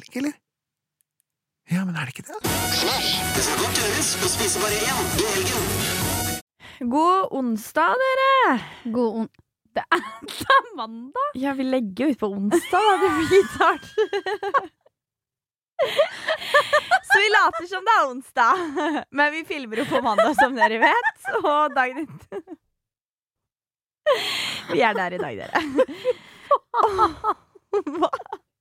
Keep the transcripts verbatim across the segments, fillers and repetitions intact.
ikke, eller? Ja, men er det ikke det? Det skal godt gjøres å spise bare én i helgen. God onsdag, dere! God on... Det er, det er mandag! Ja, vi legger ut på onsdag, da. Det blir litt hardt. Så vi later som det er onsdag. Men vi filmer jo på mandag, som dere vet. Og dagen etter. Vi er der i dag, dere. Hva?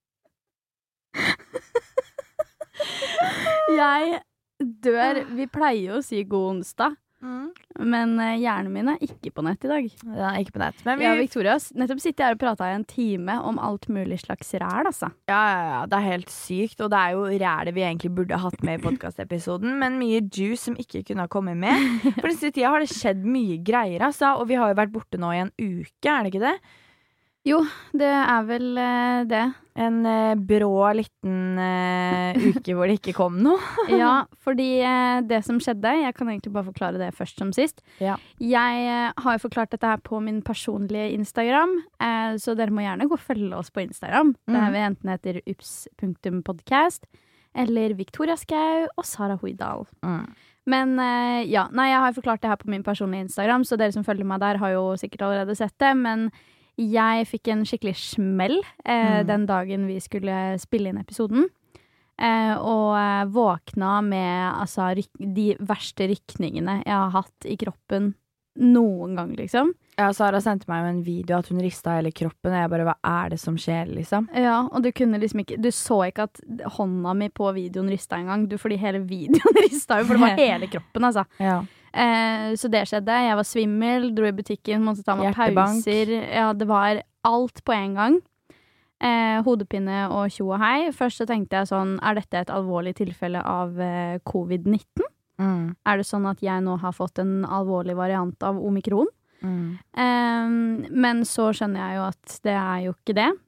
Jeg dør. Vi pleier jo å si god onsdag, Mm. men eh, hjernen min er ikke på nett i dag. Det er ikke på nett. Men vi, Jeg og Victoria s- nettopp sitter her og pratet i en time om alt mulig slags ræl, altså. ja, ja, ja, det er helt sykt. Og det er jo rælet vi egentlig burde hatt med i podcastepisoden, men mye juice som ikke kunne ha kommet med. For den siste tida har det skjedd mye greier, altså. Og vi har jo vært borte nå i en uke, er det ikke det? Jo, det er vel eh, det. En eh, brå liten eh, uke hvor det ikke kom noe. Ja, fordi eh, det som skjedde, jeg kan egentlig bare forklare det først som sist. Ja. Jeg eh, har jo forklart dette her på min personlige Instagram, eh, så dere må gjerne gå og følge oss på Instagram. Mhm. Det her vi enten heter ups punktum podcast, eller Victoria Skau og Sara Hoidal. Mm. Men eh, ja, nei, jeg har jo forklart det her på min personlige Instagram, så dere som følger meg der har jo sikkert allerede sett det, men jeg fikk en skikkelig smell eh, Mm. den dagen vi skulle spille inn episoden. Eh, og eh, våkna med altså, ryk de verste rykningene jeg har hatt i kroppen noen gang, liksom. Ja, Sara sendte meg jo en video at hun rista hele kroppen, og jeg bare, hva er det som skjer, liksom? Ja, og du kunne liksom ikke Du så ikke at hånda mi på videoen rista engang, du, fordi hele videoen rista jo, for det var hele kroppen, altså. Ja. Eh, så det skjedde. Jeg var svimmel, dro i butikken, måtte ta meg Hjertebank. pauser. Ja, det var alt på en gang. Eh, hodepine og tjo og hei. Først så tenkte jeg sånn, er dette et alvorlig tilfelle av eh, covid nitten? Mm. Er det sånn at jeg nå har fått en alvorlig variant av omikron? Mm. Eh, men så skjønner jeg jo at det er jo ikke det.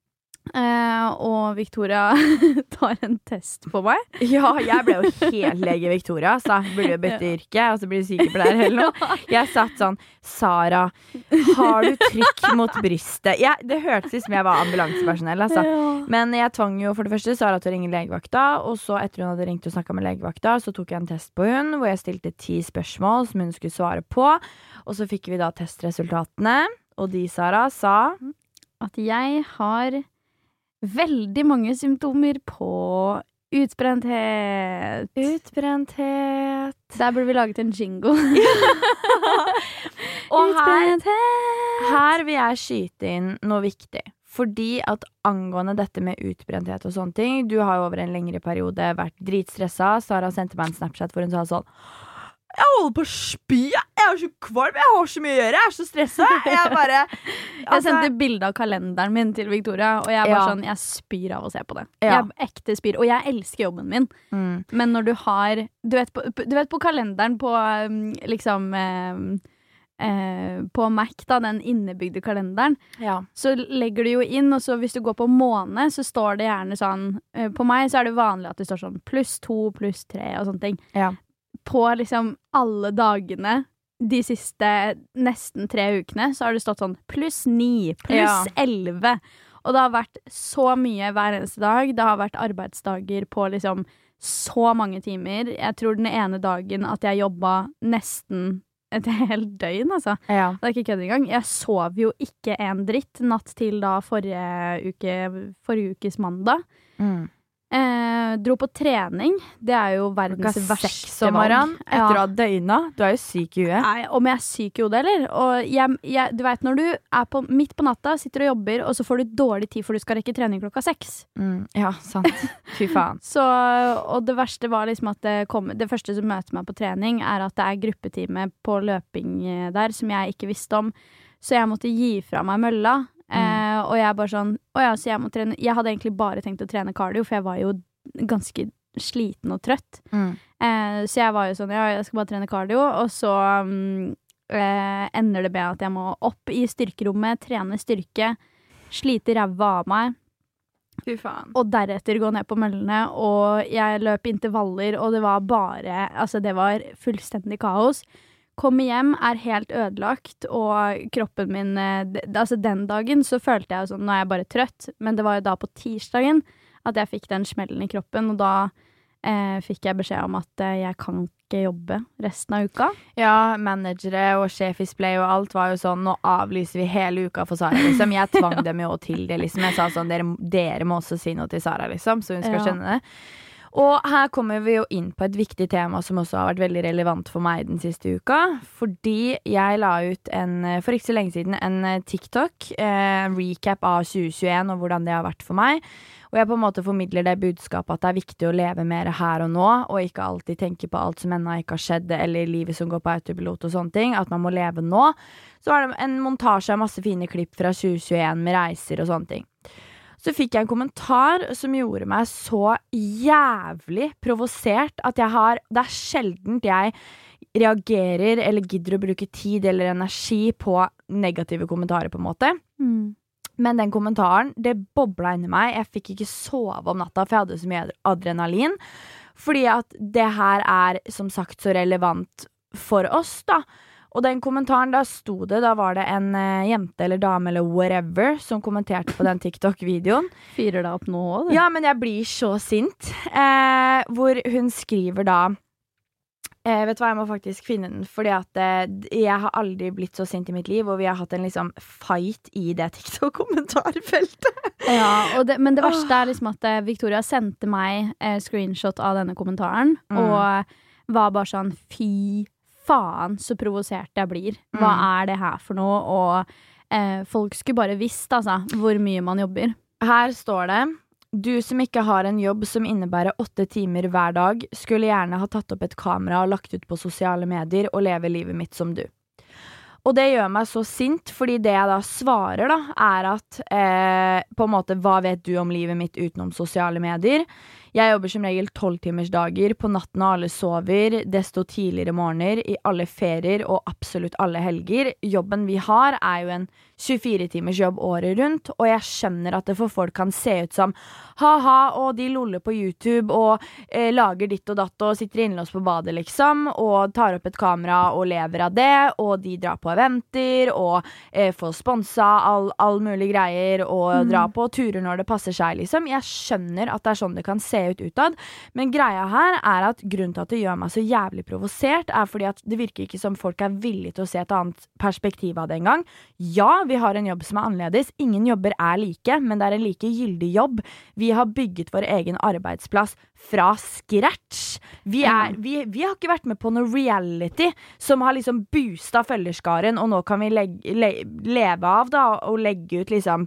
Eh, og Victoria tar en test på meg. Ja, jeg ble jo helt lege Victoria, så jeg burde jo bytte yrke, og så blir du sykepleier eller noe. Jeg satt sånn, Sara, har du trykk mot brystet? Jeg, det hørtes ut som jeg var ambulansepersonell, altså. Men jeg tvang jo for det første Sara til å ringe legevakta, og så etter hun hadde ringt og snakket med legevakta, så tok jeg en test på hun, hvor jeg stilte ti spørsmål som hun skulle svare på, og så fikk vi da testresultatene, og de, Sara, sa At jeg har veldig mange symptomer på utbrenthet. utbrenthet. Der burde vi laget en jingle. Og her, Utbrenthet. her vil jeg skyte inn noe viktig. Fordi at angående dette med utbrenthet og sånne ting, du har jo over en lengre periode vært dritstressa. Sara sendte meg en Snapchat hvor hun sa sånn, jeg holder på å spy, jeg er så kvalm, jeg har så mye å gjøre, jeg er så stresset. Jeg bare, Jeg sendte bilde av kalenderen min til Victoria, og jeg var Ja. sånn, jeg spyr av å se på det. Ja. Jeg ekte spyr, og jeg elsker jobben min. mm, Men når du har, du vet på, du vet på kalenderen på um, liksom um, eh, på Mac, da, den innebygde kalenderen, ja. så legger du jo inn, og så hvis du går på måned, så står det gjerne sånn, eh, på meg så er det vanlig at det står sånn pluss to, pluss tre og sånne ting. Ja. På liksom alle dagene de siste nesten tre ukene, så har det stått sånn pluss ni, pluss Ja. elleve. Og det har vært så mye hver eneste dag. Det har vært arbeidsdager på liksom så mange timer. Jeg tror den ene dagen at jeg jobba nesten et helt døgn, altså. Ja. Det er ikke kødd engang. Jeg sov jo ikke en dritt natt til da forrige uke, forrige ukes mandag. Mm. Eh, dro på trening. Det er jo verdens Klokka verste seks om morgenen, valg. etter å ha døgna. Du er jo syk i huet. Nei, om jeg er syk i hodet, eller? Og jeg, jeg, du vet, når du er på, midt på natta, sitter og jobber, og så får du dårlig tid for du skal rekke trening klokka seks. Mm. Ja, sant. Fy faen. Så, og det verste var liksom at det, kom, det første som møter meg på trening, er at det er gruppetime på løping eh, der, som jeg ikke visste om. Så jeg måtte gi fra meg mølla. Eh, og jeg bare sånn å ja, så jeg må trene. Jeg hadde egentlig bare tenkt å trene cardio, for jeg var jo ganske sliten og trøtt. Mm. Eh, så jeg var jo sånn, ja, jeg skal bare trene cardio, og så um, eh, ender det med at jeg må opp i styrkerommet, trene styrke, slite ræva av meg, Fy faen. og deretter gå ned på møllene, og jeg løp intervaller, og det var bare, altså det var fullstendig kaos. Kommer hjem, er helt ødelagt, og kroppen min, eh, d- altså den dagen så følte jeg jo sånn, nå er jeg bare trøtt, men det var jo da på tirsdagen at jeg fikk den smellen i kroppen, og da eh, fikk jeg beskjed om at eh, jeg kan ikke jobbe resten av uka. Ja, managere og sjefisplay og alt var jo sånn, nå avlyser vi hele uka for Sara, liksom. Jeg tvang ja. dem jo til det, liksom. Jeg sa sånn, dere, dere må også si noe til Sara, liksom, så hun skal ja. skjønne det. Og her kommer vi jo inn på et viktig tema som også har vært veldig relevant for meg den siste uka, fordi jeg la ut en, for ikke så lenge siden en TikTok, en recap av tjue tjueen og hvordan det har vært for meg. Og jeg på en måte formidler det budskapet at det er viktig å leve mer her og nå, og ikke alltid tenke på alt som ennå ikke har skjedd, eller livet som går på autopilot og sånne ting, at man må leve nå. Så er det en montasje av masse fine klipp fra tjue tjueen med reiser og sånne ting. Så fikk jeg en kommentar som gjorde meg så jævlig provosert at jeg har, det er sjeldent jeg reagerer eller gidder å bruke tid eller energi på negative kommentarer på en måte. Mm. Men den kommentaren, det bobla inni meg. Jeg fikk ikke sove om natta, for jeg hadde så mye adrenalin. Fordi at det her er, som sagt, så relevant for oss, da. Og den kommentaren, da sto det, da var det en uh, jente eller dame eller whatever som kommenterte på den TikTok-videoen. Fyrer deg opp nå også, det? Ja, men jeg blir så sint. Eh, hvor hun skriver da, eh, vet du hva, jeg må faktisk finne den, fordi at eh, jeg har aldri blitt så sint i mitt liv, og vi har hatt en liksom fight i det TikTok-kommentarfeltet. Ja, og det, men det verste er liksom at eh, Victoria sendte meg eh, screenshot av denne kommentaren, mm. og var bare sånn, fy faen så provosert jeg blir. Hva mm. er det her for noe? Og eh, folk skulle bare visst altså, hvor mye man jobber. Her står det, du som ikke har en jobb som innebærer åtte timer hver dag, skulle gjerne ha tatt opp et kamera og lagt ut på sosiale medier og leve livet mitt som du. Og det gjør meg så sint, fordi det jeg da svarer da, er at eh, på en måte, hva vet du om livet mitt utenom sosiale medier? Jeg jobber som regel tolv timers dager, på natten og alle sover, desto tidligere morgener, i alle ferier og absolutt alle helger. Jobben vi har er jo en tjuefire timers jobb året rundt, og jeg skjønner at det for folk kan se ut som haha, og de loller på YouTube og eh, lager ditt og datt og sitter innlåst på badet liksom, og tar opp et kamera og lever av det, og de drar på eventer og eh, får sponsa all, all mulig greier og mm. drar på turer når det passer seg liksom. Jeg skjønner at det er sånn det kan se ut utad, men greia her er at grunnen til at det gjør meg så jævlig provosert er fordi at det virker ikke som folk er villige til å se et annet perspektiv av det en gang. Ja, vi har en jobb som er annerledes. Ingen jobber er like, men det er en like gyldig jobb. Vi har bygget vår egen arbeidsplass fra scratch. Vi, er, vi, vi har ikke vært med på noe reality som har liksom boostet følgerskaren, og nå kan vi legge, le, leve av da, og legge ut liksom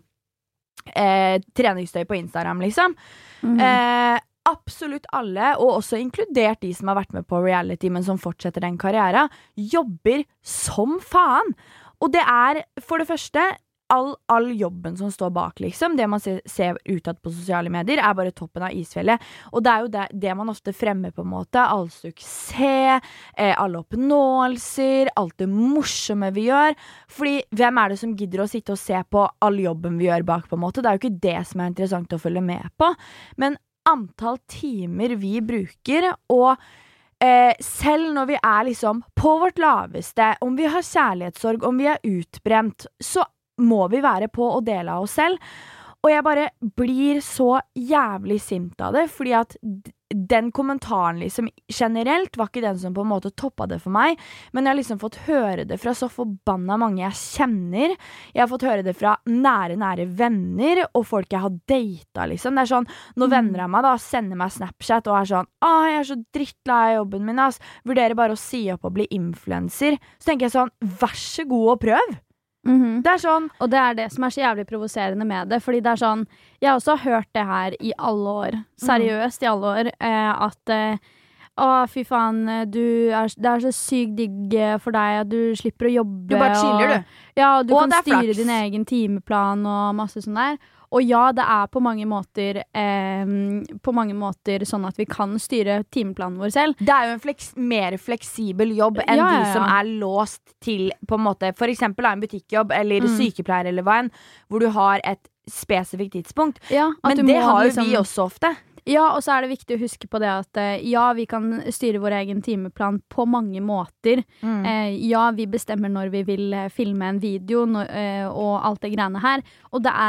eh, treningstøy på Instagram liksom. Mm. Eh, absolutt alle, og også inkludert de som har vært med på reality, men som fortsetter den karrieren, jobber som faen. Og det er, for det første, all, all jobben som står bak, liksom. Det man ser, ser utad på sosiale medier, er bare toppen av isfjellet. Og det er jo det, det man ofte fremmer på en måte. All suksess, eh, alle oppnåelser, alt det morsomme vi gjør. Fordi, hvem er det som gidder å sitte og se på all jobben vi gjør bak, på en måte? Det er jo ikke det som er interessant å følge med på. Men antall timer vi bruker, og Eh, selv når vi er liksom på vårt laveste, om vi har kjærlighetssorg, om vi er utbrent, så må vi være på å dele av oss selv. Og jeg bare blir så jævlig sint av det, fordi at den kommentaren liksom generelt var ikke den som på en måte toppet det for meg, men jeg har liksom fått høre det fra så forbanna mange jeg kjenner. Jeg har fått høre det fra nære, nære venner, og folk jeg har datet, liksom. Det er sånn, når mm. venner av meg da sender meg Snapchat og er sånn, ah, jeg er så drittlei av jobben min, ass. Vurderer bare å si opp og bli influencer. Så tenker jeg sånn, vær så god og prøv. Mm-hmm. Det er sånn, og det er det som er så jævlig provoserende med det, fordi det er sånn, jeg har også hørt det her i alle år, seriøst i alle år, eh, at eh, å fy faen, du er, det er så sykt digg for deg at du slipper å jobbe, du bare chiller, og, du ja, og du og kan styre din egen timeplan og masse sånn der. Og ja, det er på mange måter eh, på mange måter sånn at vi kan styre timeplanen vår selv. Det er jo en fleks, mer fleksibel jobb enn ja, ja, ja. de som er låst til på en måte, for eksempel en butikkjobb eller mm. sykepleier eller hva enn, hvor du har et spesifikt tidspunkt. Ja, men det har jo liksom, vi også ofte. Ja, og så er det viktig å huske på det at ja, vi kan styre vår egen timeplan på mange måter. Mm. Eh, ja, vi bestemmer når vi vil filme en video når, eh, og alt det greiene her. Og det er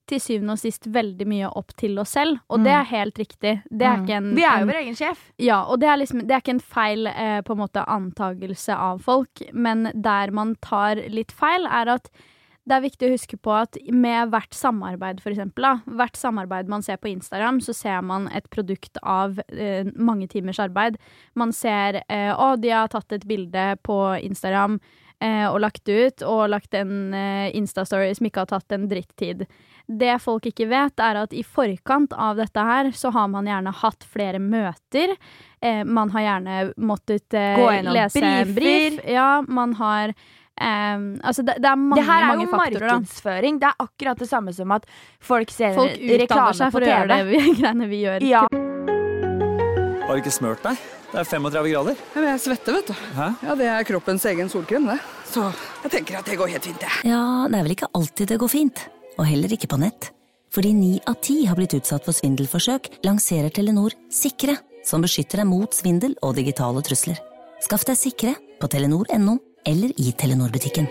til syvende og sist veldig mye opp til oss selv, og mm. det er helt riktig. Det er mm. ikke en, Vi er jo en, vår egen sjef. Ja, og det er, liksom, det er ikke en feil eh, på en måte antagelse av folk, men der man tar litt feil, er at det er viktig å huske på at med hvert samarbeid, for eksempel, da, hvert samarbeid man ser på Instagram, så ser man et produkt av eh, mange timers arbeid. Man ser, eh, å, de har tatt et bilde på Instagram, Eh, og lagt ut, og lagt en eh, Insta-story som ikke har tatt en drittid. Det folk ikke vet er at i forkant av dette her, så har man gjerne hatt flere møter. Eh, man har gjerne måttet eh, lese en brief. Ja, man har eh, altså det, det er mange, det her er mange jo faktorer. markedsføring. Det er akkurat det samme som at folk ser folk reklame seg for på T V. Å gjøre det vi, greiene vi gjør. Ja. Har du ikke smørt deg? Det er femogtredve grader. Ja, men jeg svetter, vet du. Hæ? Ja, det er kroppens egen solkrem, det. Så jeg tenker at det går helt fint, det. Ja, det er vel ikke alltid det går fint. Og heller ikke på nett. Fordi ni av ti har blitt utsatt for svindelforsøk, lanserer Telenor Sikre, som beskytter deg mot svindel og digitale trusler. Skaff deg Sikre på telenor punktum no eller i Telenor-butikken.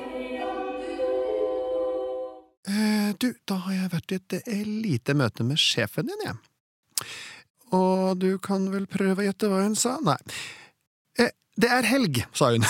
Eh, du, da har jeg vært i et eh, lite møte med sjefen din, jeg. Og du kan vel prøve å gjette hva hun sa? Nei. Eh, det er helg, sa hun.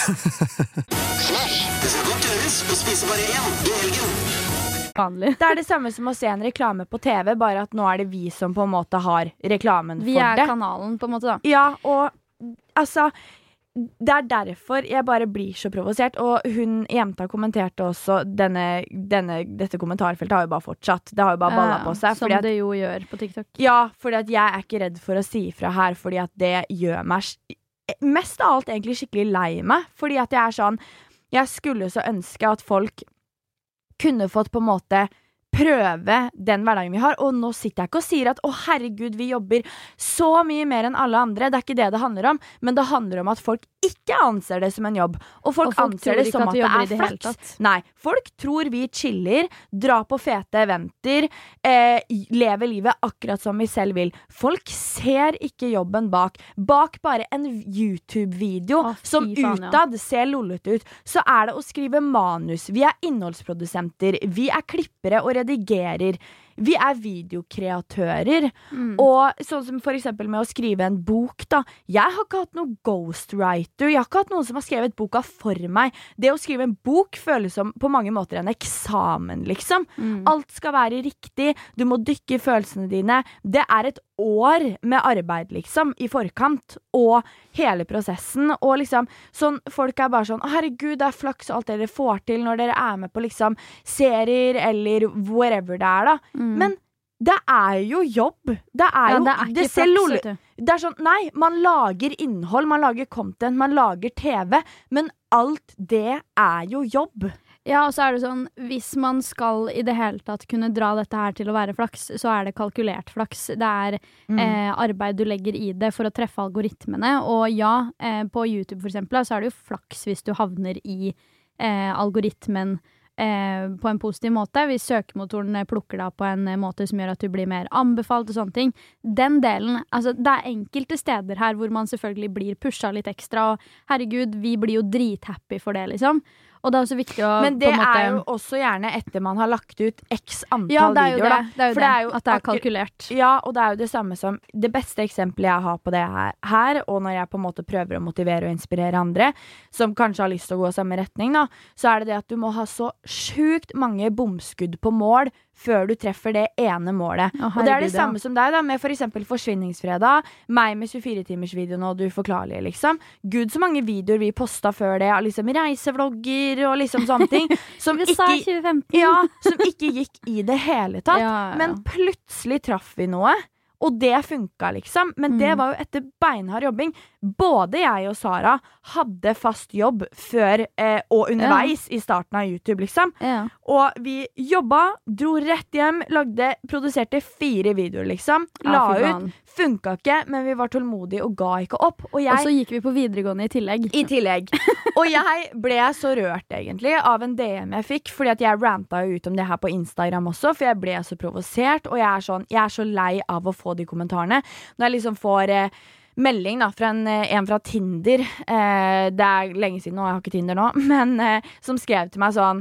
Det skal godt gjøres å spise bare én i helgen. Vanlig. Det er det samme som å se en reklame på T V, bare at nå er det vi som på en måte har reklamen Vi for er det. kanalen, på en måte, da. Ja, og altså det er derfor jeg bare blir så provosert. Og hun jenta kommenterte også denne, denne, dette kommentarfeltet har jo bare fortsatt. Det har jo bare ballet på seg. Som at, det jo gjør på TikTok. Ja, fordi at jeg er ikke redd for å si ifra her, fordi at det gjør meg mest av alt egentlig skikkelig lei meg. Fordi at jeg er sånn, jeg skulle så ønske at folk kunne fått på en måte prøve den hverdagen vi har, og nå sitter jeg ikke og sier at å herregud, vi jobber så mye mer enn alle andre, det er ikke det det handler om, men det handler om at folk ikke anser det som en jobb, og folk, og folk anser det som at, at det er flaks. Nei, folk tror vi chiller, drar på fete eventer, eh, lever livet akkurat som vi selv vil. Folk ser ikke jobben bak. Bak bare en YouTube-video oh, som faen, utad ja. ser lollet ut, så er det å skrive manus. Vi er innholdsprodusenter, vi er klippere og redigerer. Vi er videokreatører. Mm. Og sånn som for eksempel med å skrive en bok, da. Jeg har ikke hatt noen ghostwriter. Jeg har ikke hatt noen som har skrevet boka for meg. Det å skrive en bok føles som på mange måter en eksamen, liksom. Mm. Alt skal være riktig. Du må dykke i følelsene dine. Det er et år med arbeid, liksom, i forkant. Og hele prosessen. Og liksom, sånn, folk er bare sånn, herregud, det er flaks alt dere får til når dere er med på liksom serier eller whatever det er, da. Mm. Men det er jo jobb. Det er jo, ja, det er ikke det flaks, det er sånn, nei, man lager innhold, man lager content, man lager T V, men alt det er jo jobb. Ja, og så er det sånn, hvis man skal i det hele tatt kunne dra dette her til å være flaks, så er det kalkulert flaks. Det er mm. eh, arbeid du legger i det for å treffe algoritmene, og ja, eh, på YouTube for eksempel, så er det jo flaks hvis du havner i eh, algoritmen Eh, på en positiv måte. Hvis søkemotoren plukker deg på en måte som gjør at du blir mer anbefalt og sånne ting. Den delen, altså det er enkelte steder her hvor man selvfølgelig blir pushet litt ekstra, og herregud, vi blir jo drithappy for det, liksom. Og det er også viktig å Men det på en måte, er jo også gjerne etter man har lagt ut x antall ja, det er jo videoer, det. Det er jo For det, det er jo at det er kalkulert. Ja, og det er jo det samme som det beste eksempelet jeg har på det her, her, og når jeg på en måte prøver å motivere og inspirere andre, som kanskje har lyst til å gå samme retning, da, så er det det at du må ha så sjukt mange bomskudd på mål før du treffer det ene målet. Å, og det er det samme som deg da, med for eksempel Forsvinningsfredag, meg med tjuefire-timersvideoen og Du Forklarlige, liksom. Gud, så mange videoer vi postet før det, liksom reisevlogger og liksom sånne ting, som, ikke, ja, som ikke gikk i det hele tatt. Ja, ja. Men plutselig traff vi noe, og det funka, liksom. Men mm. det var jo etter beinhard jobbing. Både jeg og Sara hadde fast jobb før eh, og underveis ja. i starten av YouTube, liksom. Ja. Og vi jobba, dro rett hjem, lagde, produserte fire videoer, liksom. La ja, ut. Funka ikke, men vi var tålmodige og ga ikke opp. Og, jeg, og så gikk vi på videregående i tillegg. I tillegg. Og jeg ble så rørt, egentlig, av en D M jeg fikk, fordi at jeg ranta jo ut om det her på Instagram også, for jeg ble så provosert, og jeg er, sånn, jeg er så lei av å få de kommentarene. Når jeg liksom får eh, melding da, fra en, en fra Tinder, eh, det er lenge siden nå, jeg har ikke Tinder nå, men eh, som skrev til meg sånn,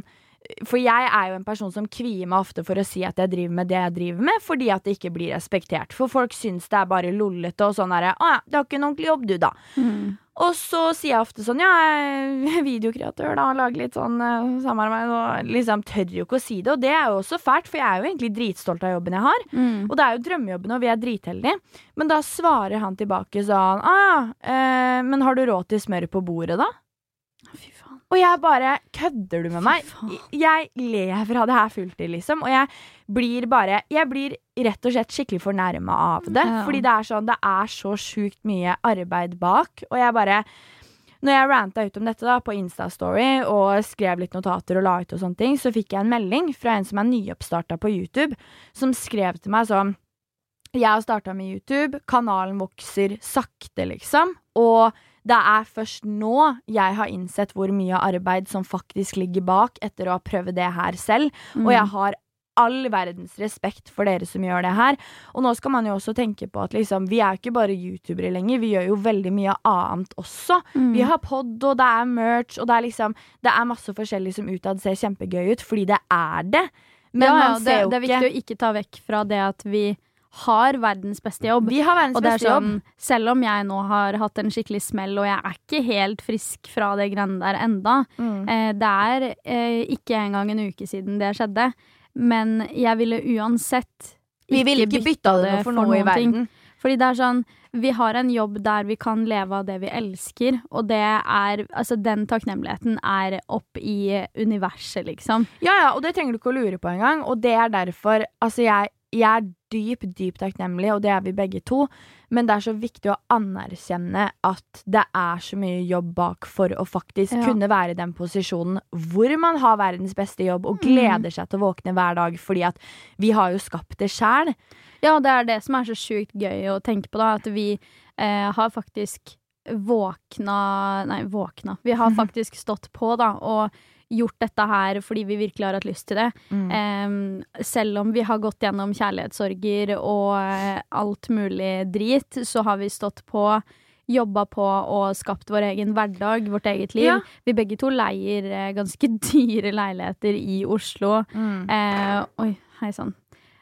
For jeg er jo en person som kvier meg ofte for å si at jeg driver med det jeg driver med, fordi at det ikke blir respektert. For folk syns det er bare lollete og sånn der, å ja, det har ikke en ordentlig jobb du da. Mm. Og så sier jeg ofte sånn, ja, jeg er videokreatør da, lager litt sånn uh, samarbeid, og liksom tør jo ikke å si det, og det er jo også fælt, for jeg er jo egentlig dritstolt av jobben jeg har, mm. og det er jo drømmejobben, og vi er dritheldige. Men da svarer han tilbake sånn, ah, uh, men har du råd til smør på bordet da? Fy faen. Og jeg bare, kødder du med meg? Jeg lever av det her fulltid, liksom, og jeg blir bare, jeg blir rett og slett skikkelig fornærmet av det, ja. Fordi det er sånn, det er så sjukt mye arbeid bak, og jeg bare, når jeg rantet ut om dette da, på Insta-story, og skrev litt notater og la ut og sånne ting, så fikk jeg en melding fra en som er nyoppstartet på YouTube, som skrev til meg sånn, jeg har startet med YouTube, kanalen vokser sakte liksom, og det er først nå jeg har innsett hvor mye arbeid som faktisk ligger bak etter å ha prøvd det her selv, mm. og jeg har all verdens respekt for dere som gjør det her. Og nå skal man jo også tenke på at liksom, vi er jo ikke bare youtubere lenger, vi gjør jo veldig mye annet også. Mm. Vi har podd, og det er merch, og det er liksom, det er masse forskjellig som utad ser kjempegøy ut, fordi det er det. Men ja, man ja, ser det, jo det er viktig å ikke ta vekk fra det at vi har verdens beste jobb. Vi har verdens og det er beste sånn, jobb. Selv om jeg nå har hatt en skikkelig smell, og jeg er ikke helt frisk fra det greiene der enda. Mm. Eh, det er eh, ikke engang en uke siden det skjedde, men jeg ville uansett Vi ville ikke bytte det for, for noe i verden. Ting. Fordi det er sånn, vi har en jobb der vi kan leve av det vi elsker, og det er, altså den takknemligheten er opp i universet, liksom. Ja, ja, og det trenger du ikke å lure på engang, og det er derfor, altså jeg Jeg er dyp, dyp takknemlig, og det er vi begge to, men det er så viktig å anerkjenne at det er så mye jobb bak for å faktisk ja. Kunne være i den posisjonen hvor man har verdens beste jobb og gleder seg til å våkne hver dag, fordi at vi har jo skapt det selv. Ja, det er det som er så sjukt gøy å tenke på da, at vi eh, har faktisk våkna, nei, våkna, vi har faktisk stått på da, og gjort dette her fordi vi virkelig har hatt lyst til det. Mm. Um, selv om vi har gått gjennom kjærlighetssorger og uh, alt mulig drit, så har vi stått på, jobbet på og skapt vår egen hverdag, vårt eget liv. Ja. Vi begge to leier uh, ganske dyre leiligheter i Oslo. Mm. Uh, oi, hei sann.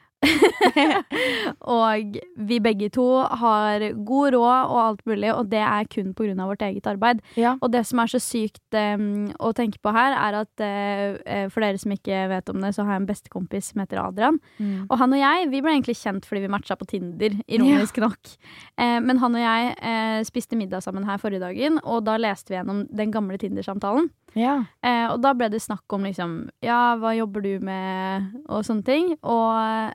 Og vi begge to har god råd og alt mulig, og det er kun på grunn av vårt eget arbeid. Ja. Og det som er så sykt um, å tenke på her, er at uh, for dere som ikke vet om det, så har jeg en bestekompis som heter Adrian. Mm. Og han og jeg, vi ble egentlig kjent fordi vi matcha på Tinder, ironisk ja. Nok. Uh, men han og jeg uh, spiste middag sammen her forrige dagen, og da leste vi gjennom den gamle Tinder-samtalen. Ja. Uh, og da ble det snakk om liksom, ja, hva jobber du med, og sånne ting. Og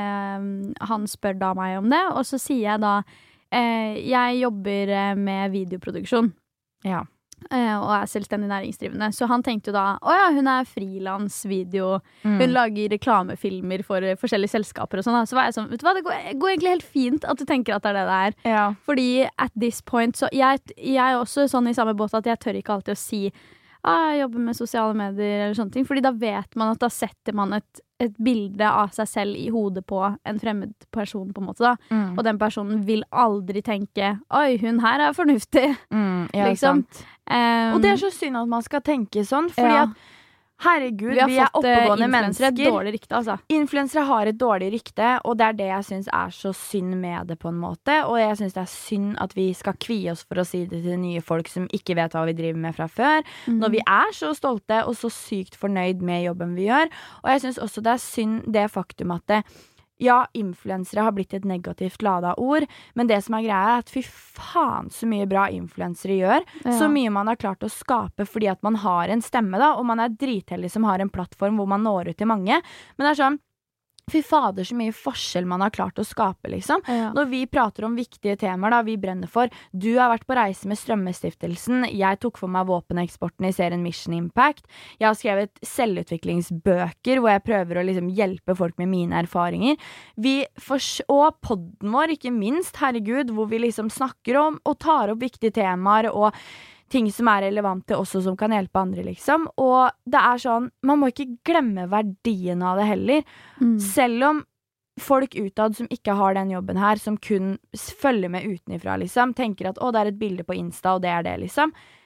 Uh, han spør da meg om det, og så sier jeg da uh, jeg jobber uh, med videoproduksjon ja. uh, og er selvstendig næringsdrivende, så han tenkte jo da åja, hun er freelance video mm. hun lager reklamefilmer for uh, forskjellige selskaper og sånn, så var jeg sånn, vet du hva, det går, går egentlig helt fint at du tenker at det er det det er ja. Fordi at this point, så jeg, jeg er også sånn i samme båt at jeg tør ikke alltid å si ah, jeg jobber med sosiale medier eller sånne ting, fordi da vet man at da setter man et et bilde av seg selv i hodet på en fremmed person på en måte da. Mm. Og den personen vil aldri tenke oi, hun her er fornuftig. Mm, ja, liksom. Um, og det er så synd at man skal tenke sånn, fordi ja. At herregud, vi, vi er oppegående mennesker. Et dårlig rykte, altså. Influensere har et dårlig rykte, og det er det jeg synes er så synd med det på en måte, og jeg synes det er synd at vi skal kvie oss for å si det til nye folk som ikke vet hva vi driver med fra før, mm. når vi er så stolte og så sykt fornøyd med jobben vi gjør, og jeg synes også det er synd det faktum at det ja, influensere har blitt et negativt ladet ord, men det som er greia er at fy faen så mye bra influensere gjør, ja. Så mye man har klart å skape fordi at man har en stemme da, og man er dritheldig som har en plattform hvor man når ut til mange, men det er sånn fy fader, så mye forskjell man har klart å skape, liksom. Ja. Når vi prater om viktige temaer da, vi brenner for, du har vært på reise med Strømmestiftelsen, jeg tok for meg våpeneksporten i serien Mission Impact, jeg har skrevet selvutviklingsbøker, hvor jeg prøver å liksom hjelpe folk med mine erfaringer, vi fors- og podden vår, ikke minst, herregud, hvor vi liksom snakker om og tar opp viktige temaer, og ting som er relevante også som kan hjelpe andre liksom, og det er sånn man må ikke glemme verdien av det heller mm. selv om folk utad som ikke har den jobben her som kun følger med utenifra liksom, tenker at å det er et bilde på Insta og det er det liksom,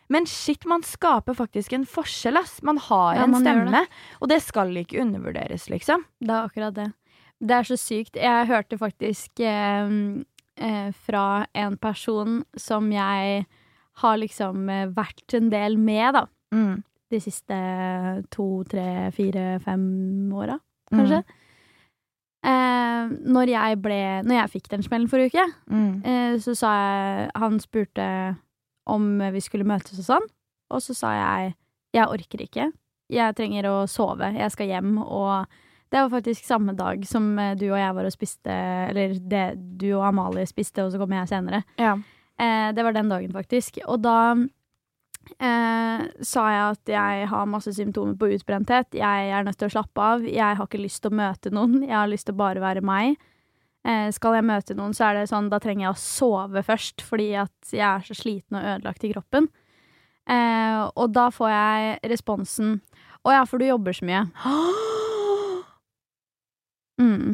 Men shit, man skaper faktisk en forskjell, ass. Man har Ja, en man gjør stemme, og det skal ikke undervurderes, liksom. Det er akkurat det. Det er så sykt. Jeg hørte faktisk eh, eh, fra en person som jeg har liksom eh, vært en del med, da. Mm. De siste to, tre, fire, fem åra, kanskje. Mm. Eh, når jeg ble Når jeg fikk den smellen forrige uke, Mm. eh, så sa jeg Han spurte om vi skulle møtes og sånn, og så sa jeg jeg orker ikke. Jeg trenger å sove. Jeg skal hjem, og det var faktisk samme dag som du og jeg var og spiste, eller det du og Amalie spiste, og så kom jeg senere. Ja. Eh, det var den dagen, faktisk. Og da eh, sa jeg at jeg har masse symptomer på utbrenthet. Jeg er nødt til å slappe av. Jeg har ikke lyst til å møte noen. Jeg har lyst til å bare være meg. Eh, skal jeg møte noen, så er det sånn, da trenger jeg å sove først, fordi at jeg er så sliten og ødelagt i kroppen. Eh, og da får jeg responsen, å ja, for du jobber så mye. Mm.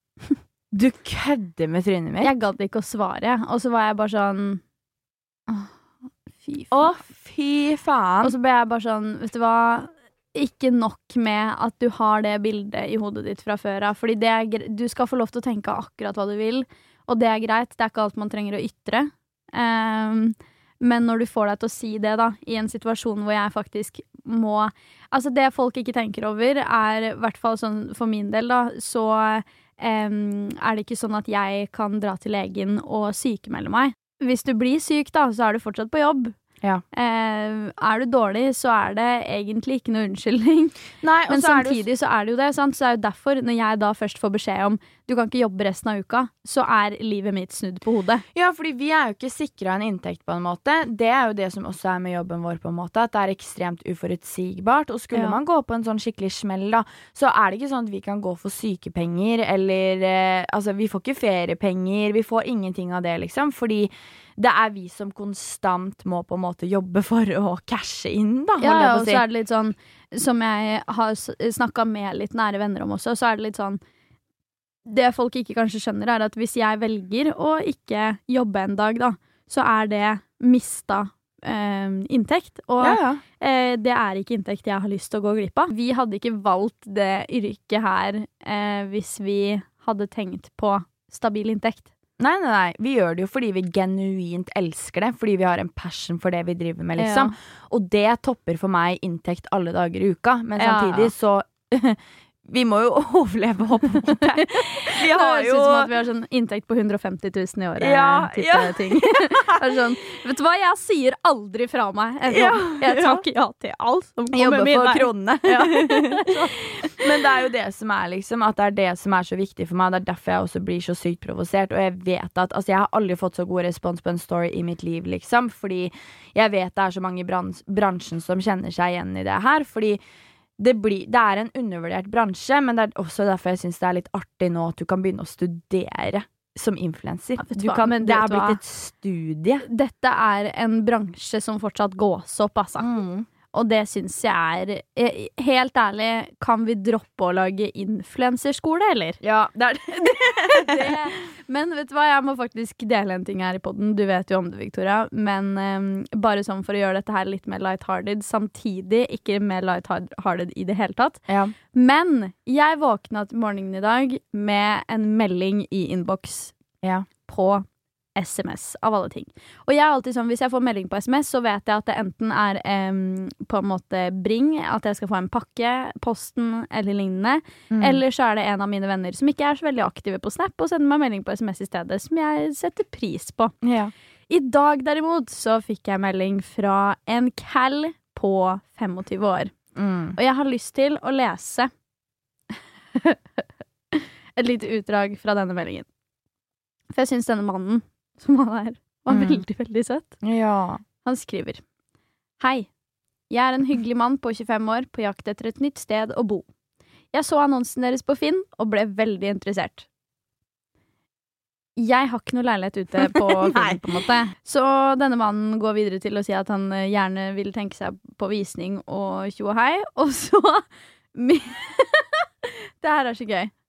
Du kødder med trynet mitt. Jeg gadd ikke å svare, og så var jeg bare sånn åh, fy Å, faen. fy faen. Og så ble jeg bare sånn, vet du hva, ikke nok med at du har det bildet i hodet ditt fra før av, fordi det er, gre- du skal få lov til å tenke akkurat hva du vil, og det er greit, det er ikke alt man trenger å ytre. Um, men når du får deg til å si det da, i en situasjon hvor jeg faktisk må, altså det folk ikke tenker over er, i hvert fall sånn for min del da, så um, er det ikke sånn at jeg kan dra til legen og sykemelde meg. Hvis du blir syk da, så er du fortsatt på jobb. Ja. Eh, er du dårlig, så er det egentlig ikke noe unnskyldning. Nei, og Men så er det jo samtidig så er det jo det, sant? Så er det jo derfor, når jeg da først får beskjed om du kan ikke jobbe resten av uka, så er livet mitt snudd på hodet. Ja, fordi vi er jo ikke sikret en inntekt på en måte. Det er jo det som også er med jobben vår på en måte, at det er ekstremt uforutsigbart. Og skulle Ja. man gå på en sånn skikkelig smell da, så er det ikke sånn at vi kan gå for sykepenger, eller eh, altså vi får ikke feriepenger, vi får ingenting av det liksom, fordi det er vi som konstant må på en måte jobbe for å cashe inn da, Ja, holder ja, jeg på og å så si. er det litt sånn, som jeg har snakket med litt nære venner om også, så er det litt sånn, det folk ikke kanskje skjønner er at hvis jeg velger å ikke jobbe en dag da, så er det mista eh, inntekt, og Ja, ja. eh, det er ikke inntekt jeg har lyst til å gå glipp av. Vi hadde ikke valgt det yrket her eh, hvis vi hadde tenkt på stabil inntekt. Nei, nei, nei, vi gjør det jo fordi vi genuint elsker det, fordi vi har en passion for det vi driver med, liksom. Og det topper for meg inntekt alle dager i uka, men Ja. samtidig så vi må jo overleve på en måte. Vi Det har høres jo ut som at vi har sånn inntekt på hundre og femti tusen i året. Ja, type ja. ting. Det er sånn, vet du hva, jeg sier aldri fra meg. Jeg, Ja, jeg ja. takker ja til alt som kommer jobbe min for vei. kronene. Men det er jo det som er liksom, at det er det som er så viktig for meg. Det er derfor jeg også blir så sykt provosert. Og jeg vet at, altså jeg har aldri fått så god respons på en story i mitt liv, liksom. Fordi jeg vet det er så mange i brans- bransjen som kjenner seg igjen i det her. Fordi det, blir, det er en undervurdert bransje, men det er også derfor jeg synes det er litt artig nå at du kan begynne å studere som influencer. vet du Du hva, kan, men det vet er du hva? blitt et studie. Dette er en bransje som fortsatt gås opp, altså. Mm. Og det syns jeg er eh, helt ærlig, kan vi droppe å lage influenserskole, eller? Ja, det er det. Men vet du hva, jeg må faktisk dele en ting her i podden. Du vet jo om det, Victoria. Men eh, bare sånn for å gjøre dette her litt mer lighthearted, samtidig ikke mer lighthearted i det hele tatt. Ja. Men jeg våkna til morgenen i dag med en melding i innboks Ja. på S M S, av alle ting. Og jeg er alltid sånn, hvis jeg får melding på S M S, så vet jeg at det enten er em, på en måte bring, at jeg skal få en pakke, posten eller lignende, Mm. eller så er det en av mine venner som ikke er så veldig aktive på Snap, og sender meg melding på S M S i stedet, som jeg setter pris på. Ja. I dag derimot så fikk jeg melding fra en cal på tjuefem år. Mm. Og jeg har lyst til å lese et lite utdrag fra denne meldingen. For jeg synes denne mannen, som han er, var Mm. veldig, veldig søt. Ja. Han skriver: Hei, jeg er en hyggelig mann på tjuefem år på jakt etter et nytt sted å bo. Jeg så annonsen deres på Finn og ble veldig interessert. Jeg har ikke noe leilighet ute på Nei. Finn, på en måte. Så denne mannen går videre til å si at han eh, gjerne vil tenke seg på visning og tjo og hei. Og så Det her er så gøy.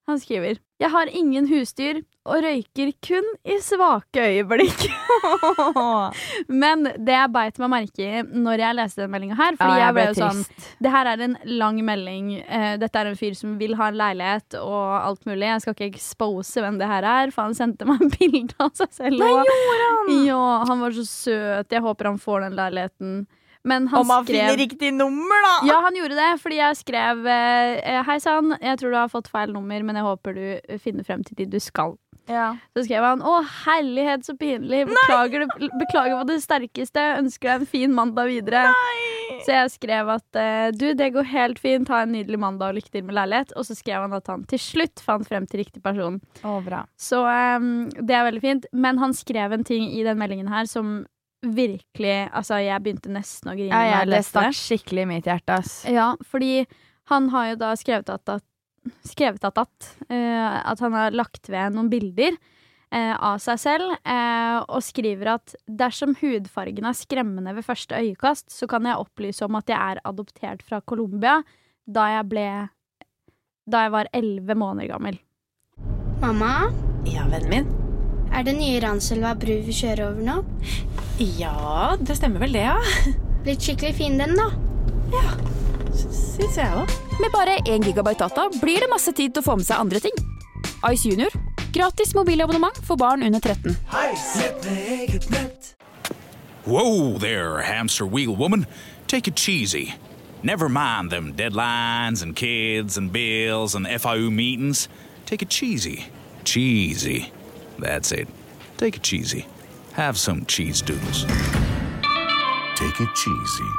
Han skriver: Jeg har ingen husdyr og røyker kun i svake øyeblikk. Men det jeg beit meg merke i når jeg leste den meldingen her, fordi ja, jeg jeg ble ble jo sånn, det her er en lang melding, uh, dette er en fyr som vil ha en leilighet og alt mulig, jeg skal ikke expose hvem det her er, for han sendte meg en bilde av seg selv. Nei, gjorde han? Ja, han var så søt, jeg håper han får den leiligheten. Men han Om han skrev, finner riktig nummer da. Ja, han gjorde det, fordi jeg skrev eh, Hei sann, jeg tror du har fått feil nummer, men jeg håper du finner frem til de du skal. Ja. Så skrev han: Å, herlighet, så pinlig. Beklager, det, beklager på det sterkeste. Ønsker deg en fin mandag videre. Nei. Så jeg skrev at eh, du, det går helt fint. Ha en nydelig mandag og lykke til med leilighet. Og så skrev han at han til slutt fant frem til riktig person. Å, bra. Så eh, det er veldig fint. Men han skrev en ting i den meldingen her som virkelig, altså jeg begynte nesten å grine. Ja, ja, når jeg det leste stakk skikkelig i mitt hjerte, ass. Ja, fordi han har jo da skrevet at, at, skrevet at, at, uh, at han har lagt ved noen bilder uh, av seg selv, uh, og skriver at dersom hudfargen er skremmende ved første øyekast, så kan jeg opplyse om at jeg er adoptert fra Colombia da jeg ble da jeg var elleve måneder gammel. Mamma? Ja, vennen min? Er det nye Ranselva bru vi kjører over nå? Ja, det stemmer vel det, ja. Blitt skikkelig fin den, da. Ja, synes jeg også. Med bare én gigabyte data blir det masse tid til å få med seg andre ting. Ice Junior. Gratis mobilabonnement for barn under tretten. Hei, sett med eget nett. Whoa there, hamster wheel woman. Take it cheesy. Never mind them deadlines and kids and bills and F I U meetings. Take it cheesy. Cheesy. That's it. Take it cheesy. Have some cheese doodles. Take it cheesy.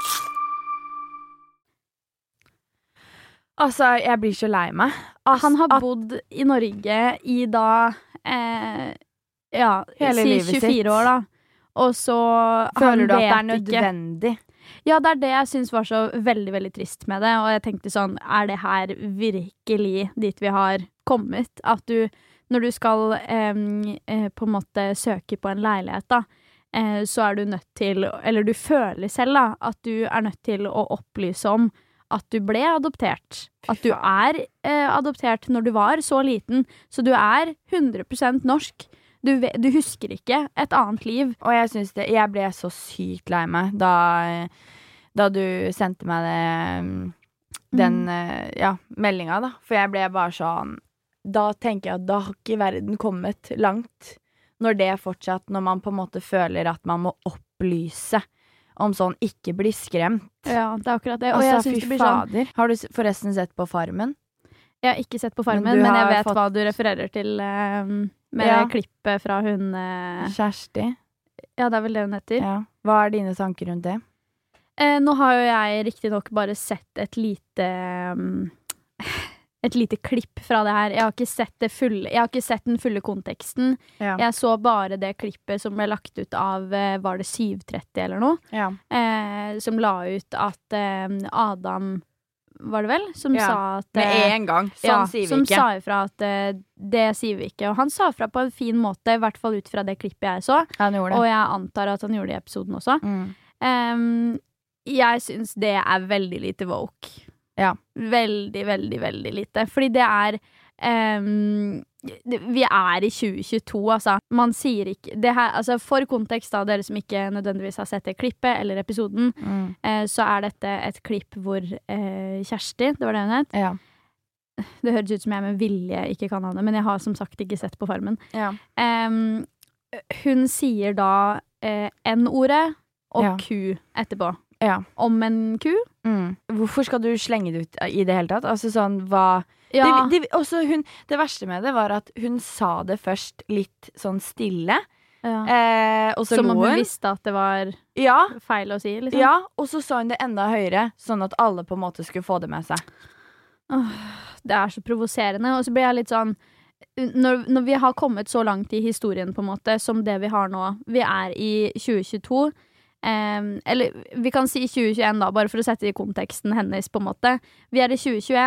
Altså, jeg blir så lei meg. Altså, han har bodd i Norge i da eh, ja, hele si livet tjuefire sitt. år da. Og så føler du at det er vet ikke- nødvendig? Ja, det er det jeg synes var så veldig, veldig trist med det. Og jeg tenkte sånn, er det her virkelig dit vi har kommet? At du, når du skal eh, eh, på en måte søke på en leilighet da, eh, så er du nødt til, eller du føler selv da, at du er nødt til å opplyse om at du ble adoptert. At du er eh, adoptert når du var så liten. Så du er hundre prosent norsk. Du, du husker ikke et annet liv. Og jeg synes det, jeg ble så sykt lei meg da, da du sendte meg det, den mm. ja, meldingen da. For jeg ble bare sånn, da tenker jeg at da har ikke verden kommet langt. Når det fortsatt, når man på en måte føler at man må opplyse om sånn, ikke bli skremt. Ja, det er akkurat det. Og altså, jeg synes det blir sånn. Har du forresten sett på Farmen? Jeg har ikke sett på Farmen, men, men jeg vet fått... hva du refererer til um, med ja. klippet fra hun... Uh... Kjersti. Ja, det er vel det hun heter. Ja. Hva er dine tanker rundt det? Eh, nå har jo jeg riktig nok bare sett et lite... Um, et lite klipp fra det her. Jeg har ikke sett, det fulle, jeg har ikke sett den fulle konteksten. Ja. Jeg så bare det klippet som ble lagt ut av, var det syv tretti eller noe? Ja. Eh, som la ut at eh, Adam, var det vel? Som ja. sa at... Med en gang. Sånn ja, sier vi som ikke. Som sa ifra at eh, det sier vi ikke. Og han sa fra på en fin måte, i hvert fall ut fra det klippet jeg så. Han gjorde det. Og jeg antar at han gjorde det i episoden også. Mm. Um, jeg synes det er veldig lite woke. Ja. Veldig, veldig, veldig lite. Fordi det er um, det, vi er i tjue tjueto, altså. Man sier ikke det her, altså for kontekst av dere som ikke nødvendigvis har sett det klippet eller episoden, mm. eh, så er dette et klipp hvor eh, Kjersti, det var det hun het. Ja. Det høres ut som jeg med vilje ikke kan navnet, men jeg har som sagt ikke sett på Farmen. Ja. Um, hun sier da eh, N-ordet og ja. Q etterpå. Ja. Om en ku. Mm. Hvorfor skal du slenge det ut i det hele tatt? Altså sånn, hva... Ja. Det, det, også hun, det verste med det var at hun sa det først litt sånn stille. Ja. Eh, og så Som lo om hun hun. visste at det var ja. feil å si, liksom. Ja, og så sa hun det enda høyere, sånn at alle på en måte skulle få det med seg. Åh, det er så provoserende. Og så blir jeg litt sånn... Når, når vi har kommet så langt i historien på en måte, som det vi har nå, vi er i tjue tjueto, Um, eller vi kan si tjue tjueen da, bare for å sette i konteksten hennes på en måte. Vi er i tjue tjueen,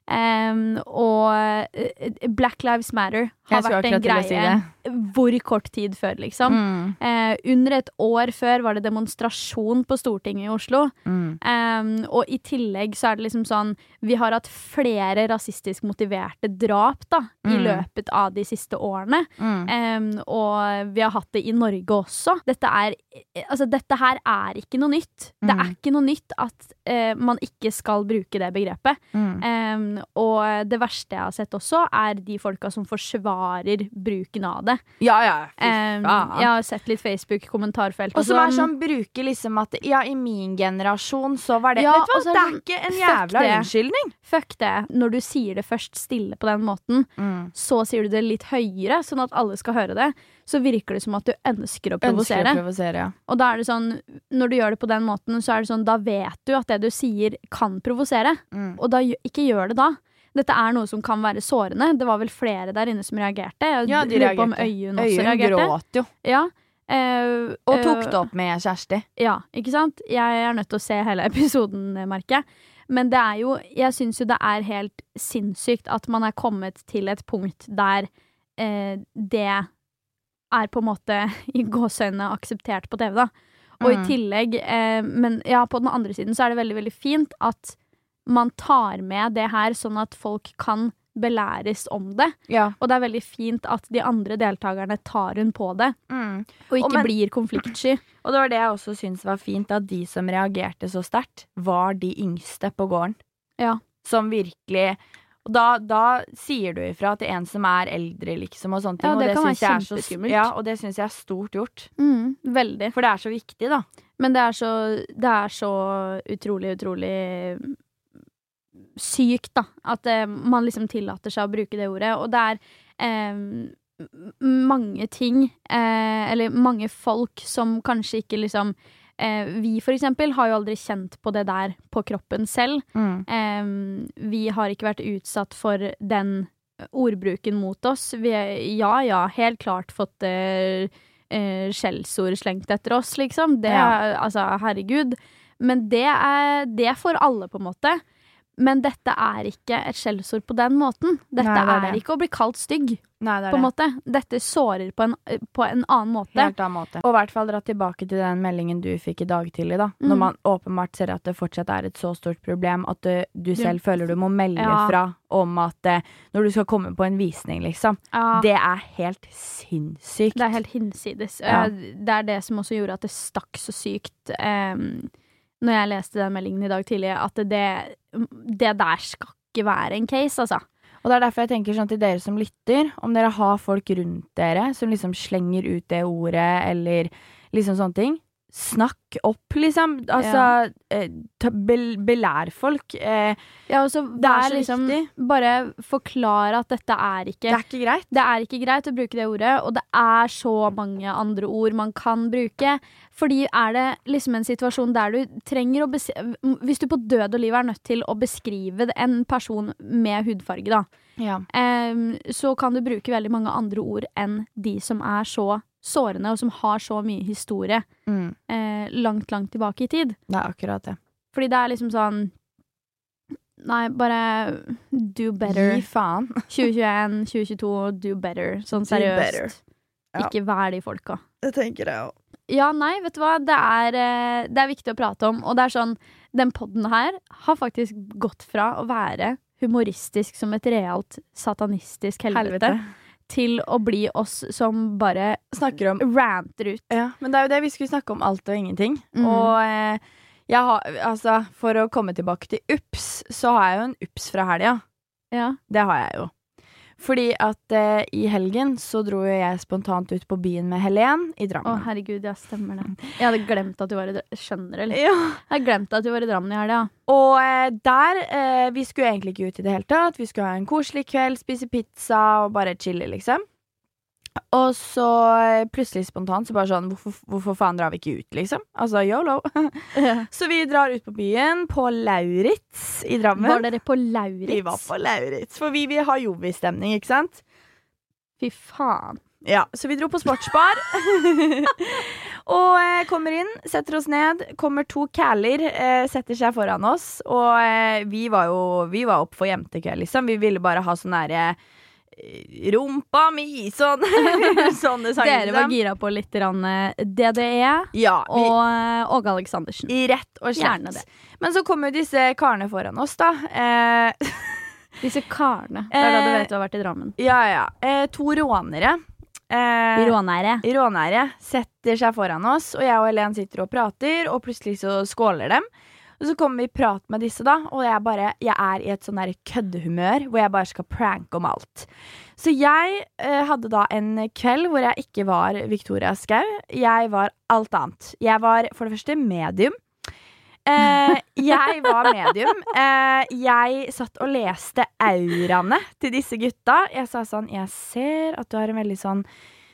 Um, og uh, Black Lives Matter har vært en greie si hvor kort tid før, liksom. Mm. Uh, under et år før var det demonstrasjon på Stortinget i Oslo. Mm. Um, og i tillegg så er det liksom sånn, vi har hatt flere rasistisk motiverte drap da, mm. i løpet av de siste årene. Mm. Um, og vi har hatt det i Norge også. Dette er, altså dette her er ikke noe nytt. Mm. Det er ikke noe nytt at uh, man ikke skal bruke det begrepet. Mm. Um, og det verste jeg har sett også er de folka som forsvarer bruken av det. Ja, ja. Um, jeg har sett litt Facebook-kommentarfelt. Og som er sånn, bruker liksom at ja, i min generasjon så var det ja, vet du hva, det er sånn, ikke en jævla unnskyldning. Fuck det. Når du sier det først stille på den måten, mm. så sier du det litt høyere, sånn at alle skal høre det. Så virker det som at du ønsker å provosere. Ønsker å provosere, ja. Og da er det sånn, når du gjør det på den måten, så er det sånn, da vet du at det du sier kan provosere. Mm. Og da ikke gjør det da. Dette er noe som kan være sårende. Det var vel flere der inne som reagerte. Jeg ja, de reagerte. På om Øyunn også Øyunn reagerte. Gråt jo. Ja. Uh, og tok det opp med Kjersti. Ja, ikke sant? Jeg er nødt til å se hele episoden, merker jeg. Men det er jo, jeg synes jo det er helt sinnssykt at man er kommet til et punkt der uh, det er på en måte i gåsøyne akseptert på T V da. Og mm. i tillegg, uh, men ja, på den andre siden så er det veldig, veldig fint at man tar med det her sånn at folk kan belæres om det. Ja. Og det er veldig fint at de andre deltakerne tar hun på det. Mm. Og ikke og men, blir konfliktsky. Og det var det jeg også synes var fint, at de som reagerte så sterkt var de yngste på gården. Ja. Som virkelig... Og da, da sier du ifra til en som er eldre, liksom, og sånne ting. Ja, det, og det kan være kjempeskummelt. Ja, og det synes jeg er stort gjort. Mm, veldig. For det er så viktig, da. Men det er så, det er så utrolig, utrolig... sykt da, at eh, man liksom tillater seg å bruke det ordet, og det er eh, mange ting, eh, eller mange folk som kanskje ikke liksom, eh, vi for eksempel har jo aldri kjent på det der på kroppen selv. Mm. Eh, vi har ikke vært utsatt for den ordbruken mot oss. Vi er, ja, ja, helt klart fått eh, eh, skjellsord slengt etter oss, liksom. Det er, ja. Altså, herregud. Men det er, det er for alle, på en måte. Men dette er ikke et skjellsord på den måten. Dette Nei, det er, det. er ikke å bli kalt stygg. Nei, det er på en måte. Dette sårer på en, på en annen måte. Helt annen måte. Og i hvert fall dra tilbake til den meldingen du fikk i dag tidlig, da. Mm. Når man åpenbart ser at det fortsatt er et så stort problem at du, du selv du, føler du må melde ja. fra om at uh, når du skal komme på en visning, liksom. Ja. Det er helt sinnssykt. Det er helt hinsides. Ja. Det er det som også gjorde at det stakk så sykt. Um, når jeg leste den meldingen i dag tidlig, at det, det der skal ikke være en case, altså. Og det er derfor jeg tenker sånn til dere som lytter, om dere har folk rundt dere som liksom slenger ut det ordet, eller liksom sånne ting, snakk opp, liksom. Altså, ja. eh, be, belær folk. Eh, ja, og så det er liksom viktig. Bare forklare at dette er ikke... Det er ikke greit. Det er ikke greit å bruke det ordet, og det er så mange andre ord man kan bruke. Fordi er det liksom en situasjon der du trenger å beskrive... Hvis du på død og liv er nødt til å beskrive en person med hudfarge, da, ja. eh, så kan du bruke veldig mange andre ord enn de som er så sårende, og som har så mye historie mm. eh, langt, langt tilbake i tid. Det er akkurat det. Fordi det er liksom sånn nei, bare do better. Gi faen. tjue tjueen, tjue tjueto, do better. Sånn seriøst. Better. Ja. Ikke vær de folka. Det tenker jeg også. Ja, nei, vet du hva? Det er, det er viktig å prate om, og det er sånn, den podden her har faktisk gått fra å være humoristisk som et realt satanistisk helvete. helvete. Til å bli oss som bare snakker om ranter ut. Ja, men det er jo det vi skulle snakke om, alt og ingenting. Mm. Og eh, jeg har, altså, for å komme tilbake til ups, så har jeg jo en ups fra helga. Ja. Det har jeg jo. Fordi at eh, i helgen så dro jeg spontant ut på byen med Helen i Drammen. Å herregud, ja, stemmer det. Jeg hadde glemt at du var i Drammen. Skjønner det litt. Ja. Jeg hadde glemt at du var i Drammen i helga. Og eh, der, eh, vi skulle egentlig ikke ut i det hele tatt. Vi skulle ha en koselig kveld, spise pizza og bare chille, liksom. Og så plutselig spontant så bare sånn, hvorfor, hvorfor faen drar vi ikke ut, liksom? Altså, YOLO. Ja. Så vi drar ut på byen, på Lauritz i Drammen. Var dere på Lauritz? Vi var på Lauritz, for vi vil ha jovis-stemning, ikke sant? Fy faen. Ja, så vi dro på sportsbar. Og eh, kommer inn, setter oss ned, kommer to kæler, eh, setter seg foran oss, og eh, vi var jo vi var opp for jentekveld, liksom. Vi ville bare ha sånn der eh, rumpa mi, sånn sånne sanger. Dere var gira på litt rann, D D E ja, vi, og eh, Åge Aleksandersen. Rett og slett. Men så kommer jo disse karene foran oss, da. Eh, disse karene. Det er da du vet du har vært i Drammen. Ja, ja. Eh, to rånere. Eh, rånære. Rånære setter seg foran oss, og jeg og Helen sitter og prater, og plutselig så skåler dem. Og så kommer vi i prat med disse da, og jeg bare, jeg er i et sånn der køddehumør, hvor jeg bare skal pranke om alt. Så jeg eh, hadde da en kveld hvor jeg ikke var Victoria Skau, jeg var alt annet. Jeg var for det første medium. Eh, jeg var medium. eh, Jeg satt og leste auraene til disse gutta. Jeg sa sånn, jeg ser at du har en veldig sånn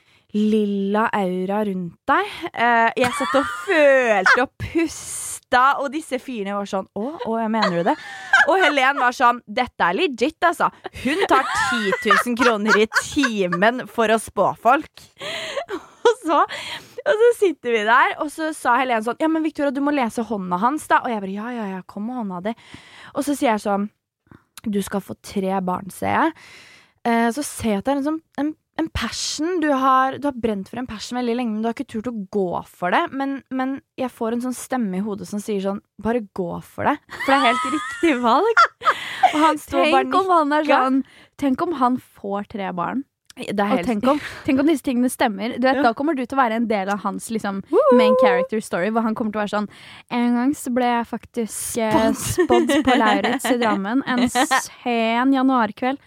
lilla aura rundt deg. eh, Jeg satt og følte og pusta, og disse fyrene var sånn, å, å, mener du det? Og Helen var sånn, dette er legit, altså. Hun tar ti tusen kroner i timen for å spå folk. Og så Og så sitter vi der, og så sa Helen sånn, ja, men Victoria, du må lese hånda hans da. Og jeg bare, ja, ja, ja, kom med hånda di. Og så sier jeg sånn, du skal få tre barn, ser jeg. Eh, så ser jeg at det er en, sånn, en, en passion. Du har, du har brent for en passion veldig lenge, men du har ikke turt å gå for det. Men, men jeg får en sånn stemme i hodet som sier sånn, bare gå for det. For det er helt riktig valg. Og han står bare Tenk om han er sånn, tenk om han får tre barn. Det er helt... Og tenk om, tenk om disse tingene stemmer. Du vet, ja. Da kommer du til å være en del av hans liksom, main character story, hvor han kommer til å være sånn, en gang så ble jeg faktisk eh, spådd på Lauritz i Drammen en sen januarkveld,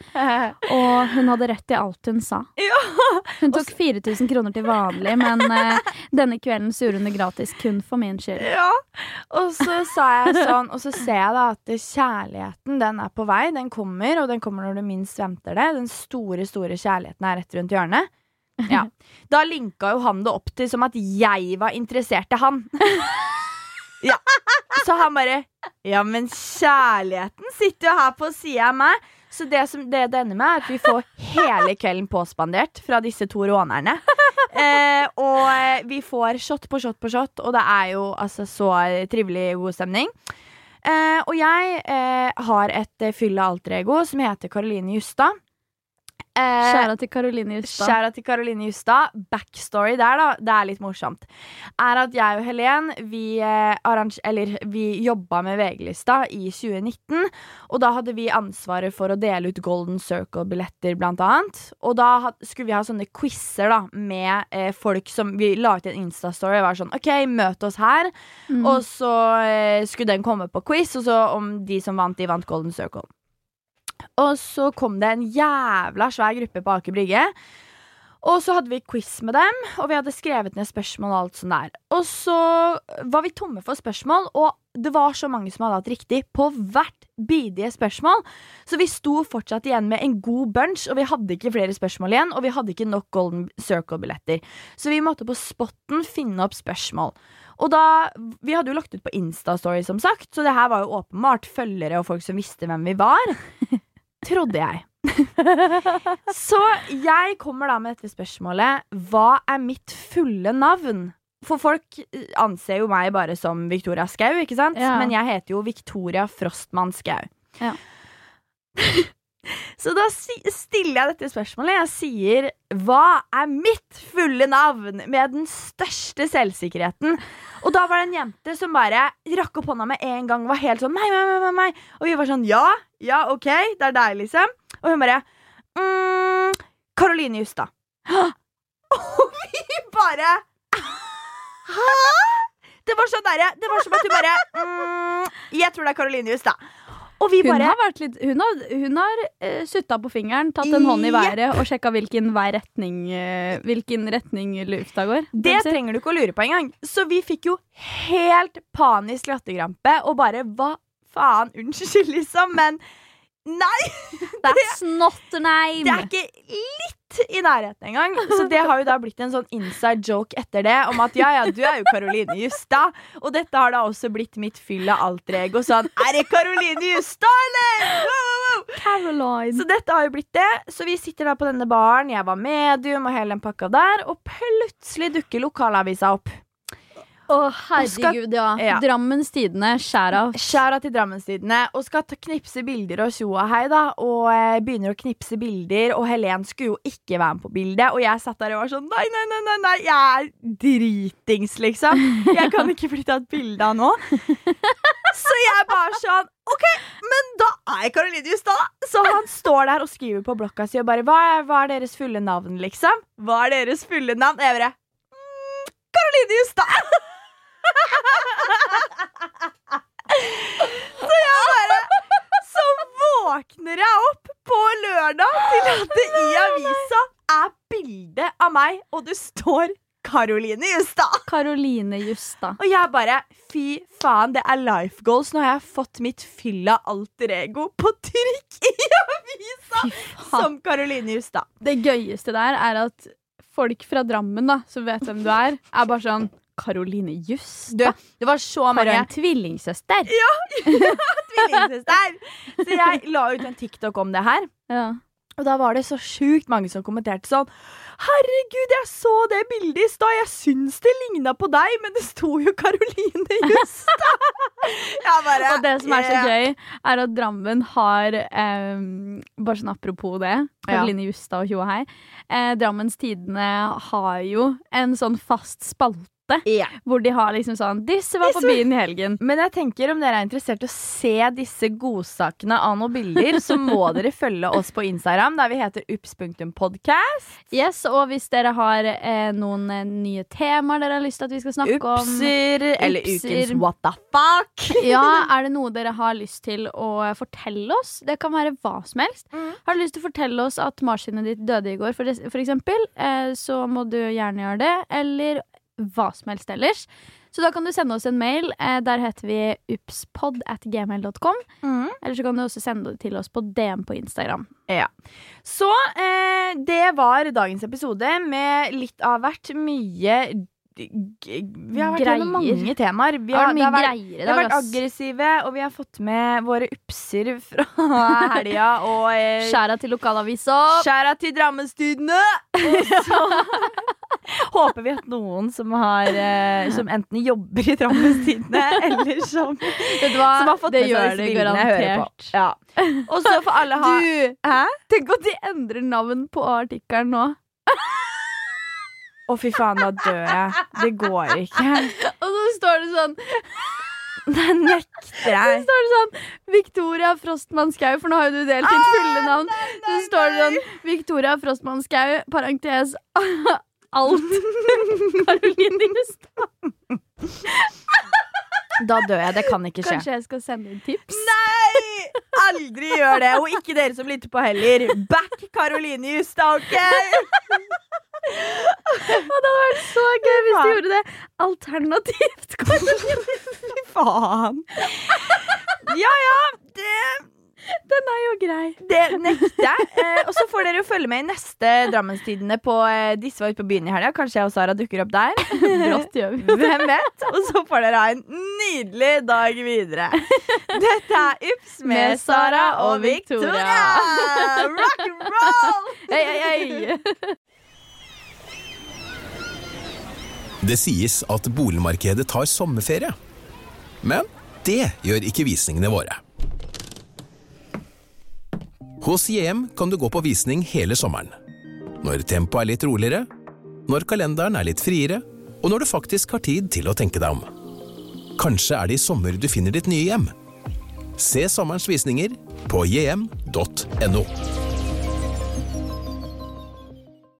og hun hadde rett i alt hun sa. Ja. Hun tok fire tusen kroner til vanlig, men eh, denne kvelden så gjorde hun det gratis kun for min skyld. Ja, og så sa jeg sånn, og så ser jeg da at kjærligheten, den er på vei, den kommer, og den kommer når du minst venter det, den store, store kjærligheten er rett rundt hjørnet. Ja. Da linka jo han det opp til som at jeg var interessert i han. Ja. Så han bare, ja, men kjærligheten sitter jo her på siden av meg. Så det som det ender med er at vi får hele kvelden påspandert fra disse to rånerne. Eh, og vi får shot på shot på shot, og det er jo altså så trivelig god stemning. Eh, og jeg eh, har et fylle alter ego som heter Karoline Justad. Eh, Kjære til Karoline Justad. Kjære til Karoline Justad. Backstory der da, det er litt morsomt, er at jeg og Helen vi, eh, arrange, eller, vi jobbet med V G-lista i tjue nitten, og da hadde vi ansvaret for å dele ut Golden Circle-billetter blant annet, og da had, skulle vi ha sånne quizzer da, med eh, folk som vi la ut i en Insta-story og var sånn, ok, møt oss her, mm. og så eh, skulle den komme på quiz, og så om de som vant, de vant Golden Circle. Og så kom det en jævla svær gruppe på Aker Brygge. Og så hadde vi quiz med dem, og vi hadde skrevet ned spørsmål og alt sånt der. Og så var vi tomme for spørsmål, og det var så mange som hadde hatt riktig på hvert bidige spørsmål. Så vi sto fortsatt igjen med en god bunch, og vi hadde ikke flere spørsmål igjen, og vi hadde ikke nok Golden Circle-billetter. Så vi måtte på spotten finne opp spørsmål. Og da, vi hadde jo lagt ut på Insta-story som sagt, så det her var jo åpenbart følgere og folk som visste hvem vi var. Trodde jeg. Så jeg kommer da med dette spørsmålet, hva er mitt fulle navn? For folk anser jo meg bare som Victoria Skau, ikke sant? Ja. Men jeg heter jo Victoria Frostmann Skau. Ja. Så da stiller jeg dette spørsmålet. Jeg sier, hva er mitt fulle navn? Med den største selvsikkerheten. Og da var det en jente som bare rakk opp hånda med en gang, var helt sånn, meg, meg, meg, meg. Og vi var sånn, ja, ja, ok, det er deg liksom. Og hun bare, mm, Karoline Justad. Og vi bare, hæ? Det var sånn der, det var som at hun bare, mm, jeg tror det er Karoline Justad. Og vi bare, hun har, vært litt, hun har, hun har uh, suttet på fingeren, tatt en hånd i været og sjekket hvilken vei retning, uh, hvilken retning lufta går. Det trenger du ikke å lure på engang. Så vi fikk jo helt panisk latterkrampe og bare, hva faen, unnskyld liksom, men nei! That's not the name! Det er ikke litt i nærheten engang. Så det har jo da blitt en sånn inside joke etter det, om at ja, ja, du er jo Karoline Justad. Og dette har da også blitt mitt fylle alter ego. Sånn, er det Karoline Justad, eller? Wow, wow, wow. Caroline. Så dette har jo blitt det. Så vi sitter da på denne baren, jeg var medium og hele den pakka der, og plutselig dukker lokalavisa opp. Å, herregud, ja. ja. Drammens Tidende, skjæra. Skjæra til Drammens Tidende. Og skal ta knipse bilder og tjoa hei, da. Og eh, begynner å knipse bilder. Og Helen skulle jo ikke være med på bildet. Og jeg satt der og var sånn Nei, nei, nei, nei, nei. jeg er dritings, liksom. Jeg kan ikke bli tatt bilde av nå. Så jeg bare sånn OK, men da er jeg Karoline Justad. Så han står der og skriver på blokka si og bare hva er, hva er deres fulle navn, liksom? Hva er deres fulle navn? Og jeg bare mm, Karoline Justad. Så jeg bare Så våkner jeg opp på lørdag til at det i avisa er bilde av meg, og det står Karoline Justad. Karoline Justad. Og jeg bare, fy faen, det er life goals. Nå har jeg fått mitt fylla alter ego på trykk i avisa som Karoline Justad. Det gøyeste der er at folk fra Drammen da, som vet hvem du er, er bare sånn Karoline Justad. Du, det var så mange. Har du en tvillingsøster? Ja, ja, tvillingsøster. Så jeg la ut en TikTok om det her. Ja. Og da var det så sjukt mange som kommenterte sånn herregud, jeg så det bildet i stad. Jeg syns det lignet på deg, men det sto jo Karoline Justad. bare, Og det som er så yeah. gøy, er at Drammen har eh, bare sånn apropos det, Karoline ja. Justad og Tjoa hei. Eh, Drammens Tidende har jo en sånn fast spalte. Ja. Hvor de har liksom sånn disse var på byen i helgen. Men jeg tenker om dere er interessert i å se disse godsakene av noen bilder, så må dere følge oss på Instagram, der vi heter ups punktum podcast. Yes, og hvis dere har eh, noen eh, nye temaer dere har lyst til at vi skal snakke Upser, om eller ukens what the fuck. Ja, er det noe dere har lyst til å fortelle oss? Det kan være hva som helst. Mm. Har du lyst til å fortelle oss at marsvinet ditt døde i går, for, for eksempel, eh, så må du gjerne gjøre det, eller hva som helst ellers. Så da kan du sende oss en mail. eh, Der heter vi upspod at gmail dot com. mm. Eller så kan du også sende det til oss på D M på Instagram. Ja. Så eh, det var dagens episode med litt av hvert. Mye vi har vært gjennom mange temaer. Vi har, det har vært, greier, vi har vært aggressive, og vi har fått med våre upser fra helga. Og eh, skjæra til lokalavisa. Skjæra til Drammens Tidende. Og så håper vi at noen som har eh, som enten jobber i Drammens Tidende, eller som, som har fått det med seg disse bildene, hører på. Ja. Og så får alle ha Du, hæ? Tenk at de endrer navn på artikkelen nå. Å, fy faen, da dør jeg. Det går ikke. Og så står det sånn Det nekter jeg. Så står det sånn Victoria Frostmann Skau, for nå har jo du delt ditt fulle navn. Nei, nei, så står det sånn Victoria Frostmann Skau, parentes alt. Karoline Justad. Da dør jeg, det kan ikke skje. Kanskje jeg skal sende inn tips? Nei! Aldri gjør det. Og ikke dere som lytter på heller. Back Karoline Justad, ok? Og det hadde vært så gøy hvis du gjorde det alternativt. Fy faen. Ja, ja, det Den er jo grei. Det nekter jeg. Eh, og så får dere jo følge med i neste Drammens Tidende på eh, Disse var ute på byen i helga. Kanskje jeg og Sara dukker opp der. Brått gjør vi. Hvem vet? Og så får dere ha en nydelig dag videre. Dette er Ups med, med Sara og Victoria. Rock and roll! Hei, hei, hei. Det sies at boligmarkedet tar sommerferie. Men det gjør ikke visningene våre. Hos J M kan du gå på visning hele sommeren. Når tempoet er litt roligere, når kalenderen er litt friere, og når du faktisk har tid til å tenke deg om. Kanskje er det i sommer du finner ditt nye hjem. Se sommerens visninger på j m punktum n o.